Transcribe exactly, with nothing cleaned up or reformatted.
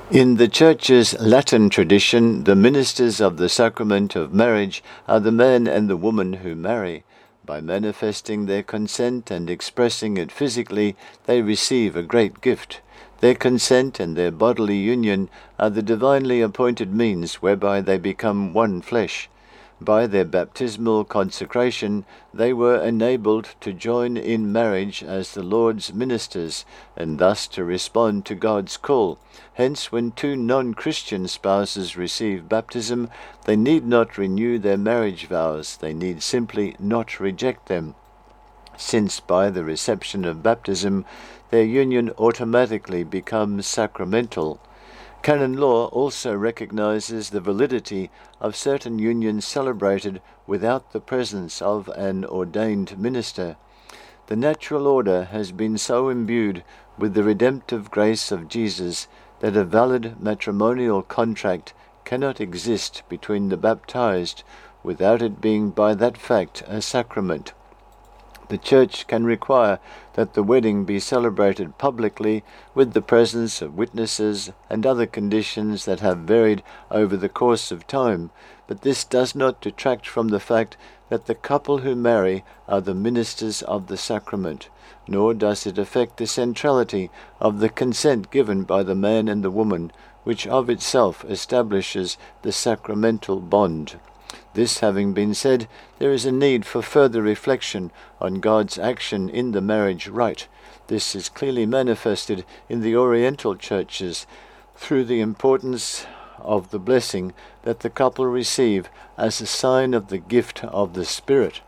In the Church's Latin tradition, the ministers of the sacrament of marriage are the man and the woman who marry. By manifesting their consent and expressing it physically, they receive a great gift. Their consent and their bodily union are the divinely appointed means whereby they become one flesh. By their baptismal consecration, they were enabled to join in marriage as the Lord's ministers, and thus to respond to God's call. Hence, when two non-Christian spouses receive baptism, they need not renew their marriage vows, they need simply not reject them, since by the reception of baptism, their union automatically becomes sacramental. Canon law also recognizes the validity of certain unions celebrated without the presence of an ordained minister. The natural order has been so imbued with the redemptive grace of Jesus that a valid matrimonial contract cannot exist between the baptized without it being by that fact a sacrament. The Church can require that the wedding be celebrated publicly with the presence of witnesses and other conditions that have varied over the course of time, but this does not detract from the fact that the couple who marry are the ministers of the sacrament, nor does it affect the centrality of the consent given by the man and the woman, which of itself establishes the sacramental bond. This having been said, there is a need for further reflection on God's action in the marriage rite. This is clearly manifested in the Oriental churches through the importance of the blessing that the couple receive as a sign of the gift of the Spirit.